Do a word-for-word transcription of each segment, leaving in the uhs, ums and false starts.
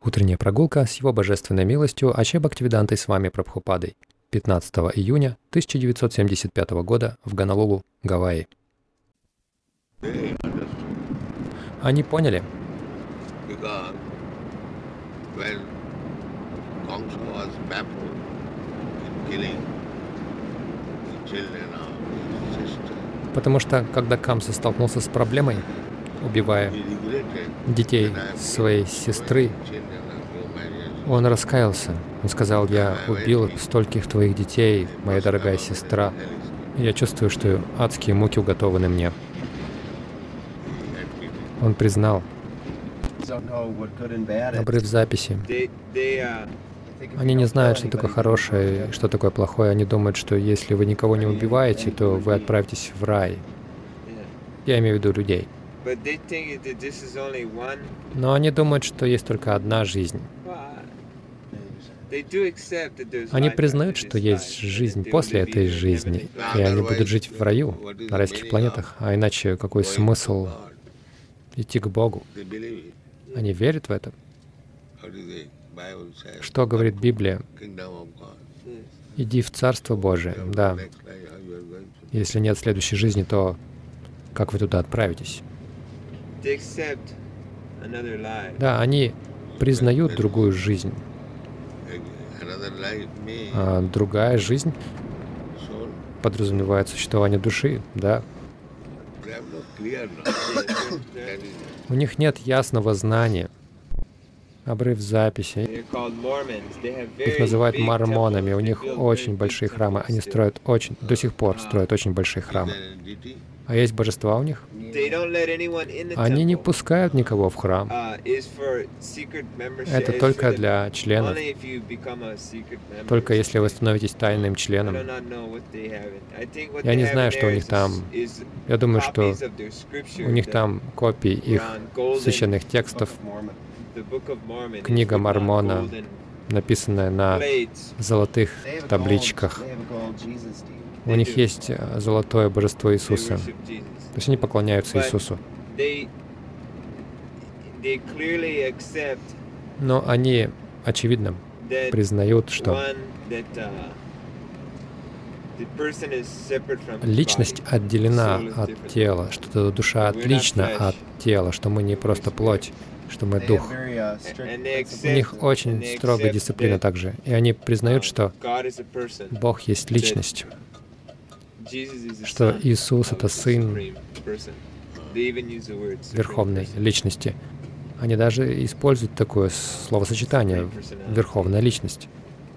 Утренняя прогулка с его божественной милостью Аче Бхактивидантой с вами Прабхупадой. пятнадцатого июня тысяча девятьсот семьдесят пятого года в Гонолулу, Гавайи. Они поняли, потому что, когда Камса столкнулся с проблемой, убивая детей своей сестры, он раскаялся. Он сказал: «Я убил стольких твоих детей, моя дорогая сестра. Я чувствую, что адские муки уготованы мне». Он признал. Обрыв записи. Они не знают, что такое хорошее и что такое плохое. Они думают, что если вы никого не убиваете, то вы отправитесь в рай. Я имею в виду людей. Но они думают, что есть только одна жизнь. Они признают, что есть жизнь после этой жизни, и они будут жить в раю, на райских планетах. А иначе какой смысл идти к Богу? Они верят в это. Что говорит Библия? Иди в Царство Божие. Да. Если нет следующей жизни, то как вы туда отправитесь? Да, они признают другую жизнь. А другая жизнь подразумевает существование души, да. У них нет ясного знания. Обрыв записи. Их называют мормонами. У них очень большие храмы. Они строят очень, до сих пор строят очень большие храмы. А есть божества у них? Они не пускают никого в храм. Это только для членов. Только если вы становитесь тайным членом. Я не знаю, что у них там. Я думаю, что у них там копии их священных текстов. Книга Мормона, написанная на золотых табличках. У них есть золотое божество Иисуса. То есть они поклоняются Иисусу. Но они, очевидно, признают, что личность отделена от тела, что душа отлична от тела, что мы не просто плоть, что мы дух. У них очень строгая дисциплина также. И они признают, что Бог есть личность, что Иисус — это Сын Верховной Личности. Они даже используют такое словосочетание — Верховная Личность.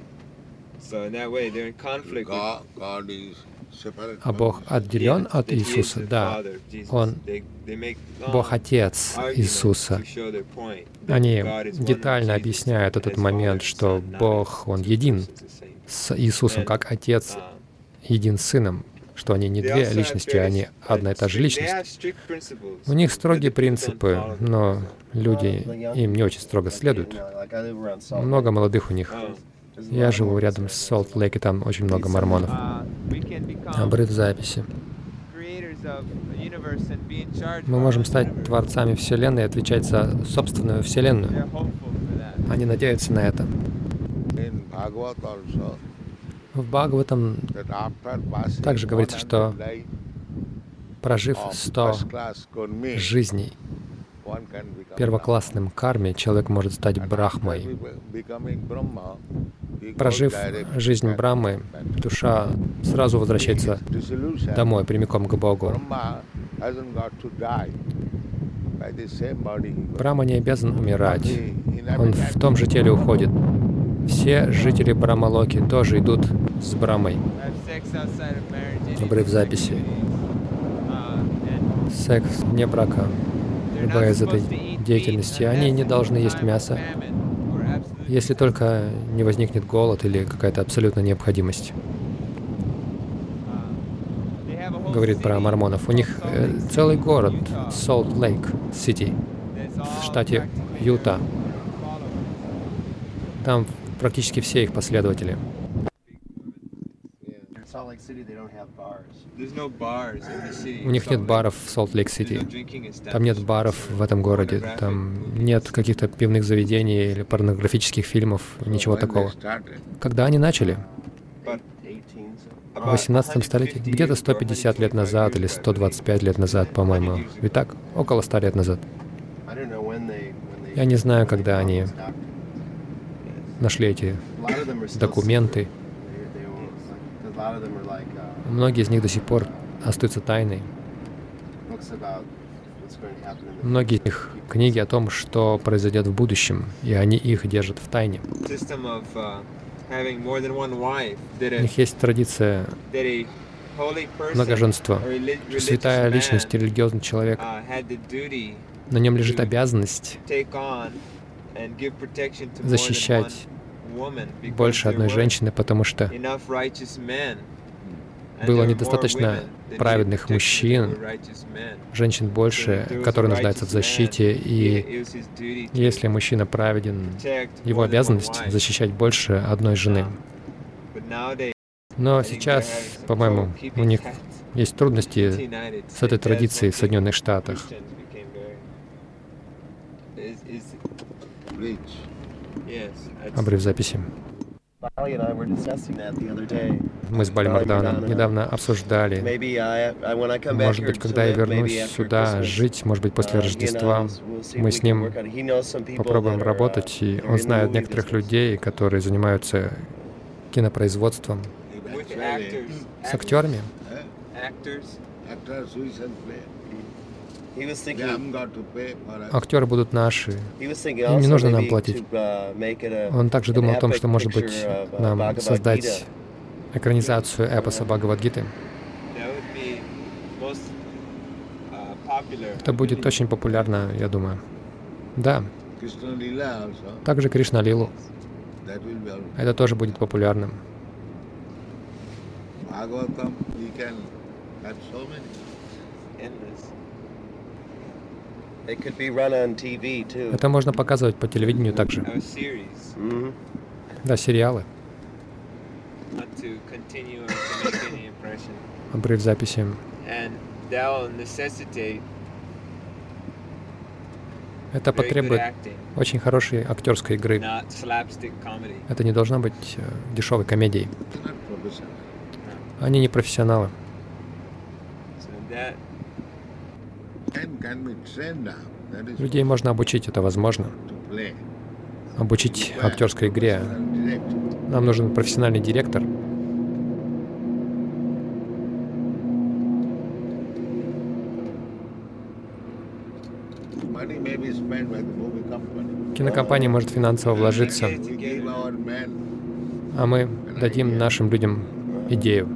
А Бог отделен от Иисуса? Да. Он Бог Отец Иисуса. Они детально объясняют этот момент, что Бог, Он един с Иисусом, как Отец един с Сыном, что они не две личности, они одна и та же личность. У них строгие принципы, но люди им не очень строго следуют. Много молодых у них. Я живу рядом с Солт-Лейк, и там очень много мормонов. Обрыв записи. Мы можем стать творцами Вселенной и отвечать за собственную Вселенную. Они надеются на это. В Бхагаватам также говорится, что прожив сто жизней первоклассным карме, человек может стать Брахмой. Прожив жизнь Брахмы, душа сразу возвращается домой, прямиком к Богу. Брахма не обязан умирать. Он в том же теле уходит. Все жители Брахмалоки тоже идут с Брахмой. Обрыв записи. Секс вне брака. Любая из этой деятельности, они не должны есть мясо, если только не возникнет голод или какая-то абсолютная необходимость. Говорит про мормонов. У них э, целый город, Солт-Лейк Сити, в штате Юта. Там практически все их последователи. У них нет баров в Солт-Лейк-Сити. Там нет баров в этом городе. Там нет каких-то пивных заведений или порнографических фильмов, ничего такого. Когда они начали? В восемнадцатом столетии? Где-то сто пятьдесят лет назад или сто двадцать пять лет назад, по-моему. Ведь так? Около ста лет назад. Я не знаю, когда они нашли эти документы. Многие из них до сих пор остаются тайной. Многие из них книги о том, что произойдет в будущем, и они их держат в тайне. У них есть традиция многоженства. Святая личность, религиозный человек, на нем лежит обязанность защищать больше одной женщины, потому что было недостаточно праведных мужчин, женщин больше, которые нуждаются в защите, и если мужчина праведен, его обязанность защищать больше одной жены. Но сейчас, по-моему, у них есть трудности с этой традицией в Соединенных Штатах. Обрыв записи. Мы с Бали Марданом недавно обсуждали, может быть, когда я вернусь сюда жить, может быть, после Рождества, мы с ним попробуем работать, и он знает некоторых людей, которые занимаются кинопроизводством. С актерами. Актеры будут наши, им не нужно нам платить. Он также думал о том, что, может быть, нам создать экранизацию эпоса Бхагавад-гиты. Это будет очень популярно, я думаю. Да. Также Кришна-лилу. Это тоже будет популярным. Это можно показывать по телевидению также. Mm-hmm. Да, сериалы. Обрыв записи. Это потребует очень хорошей актерской игры. Это не должна быть дешевой комедией. Они не профессионалы. Людей можно обучить, это возможно. Обучить актерской игре. Нам нужен профессиональный директор. Кинокомпания может финансово вложиться, а мы дадим нашим людям идею.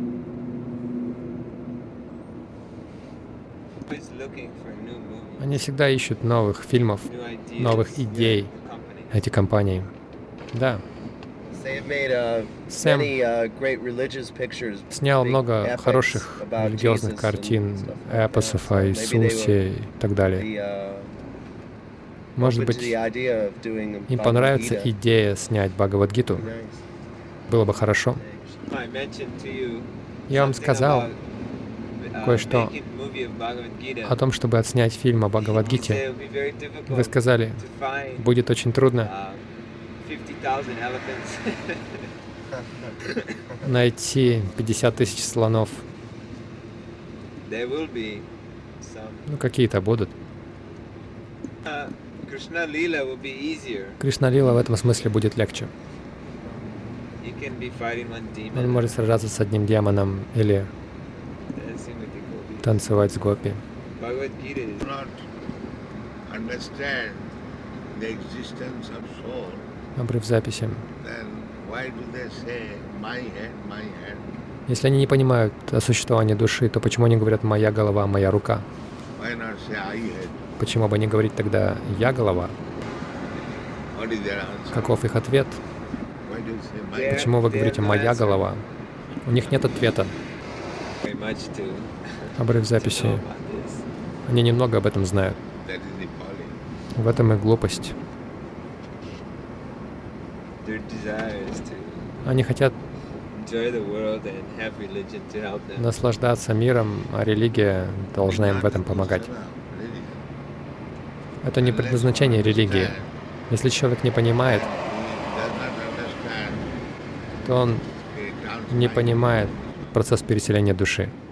Они всегда ищут новых фильмов, новых идей, эти компании. Да. Сэм снял много хороших религиозных картин, эпосов о Иисусе и так далее. Может быть, им понравится идея снять Бхагавад-гиту. Было бы хорошо. Я вам сказал кое-что о том, чтобы отснять фильм о Бхагавад-гите. Вы сказали, будет очень трудно найти пятьдесят тысяч слонов. Ну, какие-то будут. Кришна-лила в этом смысле будет легче. Он может сражаться с одним демоном или танцевать с гопи. Обрыв записи. Если они не понимают о существовании души, то почему они говорят «моя голова, моя рука»? Почему бы не говорить тогда «я голова»? Каков их ответ? Почему вы говорите «моя голова»? У них нет ответа. Обрыв записи. Они немного об этом знают. В этом их глупость. Они хотят наслаждаться миром, а религия должна им в этом помогать. Это не предназначение религии. Если человек не понимает, то он не понимает процесс переселения души.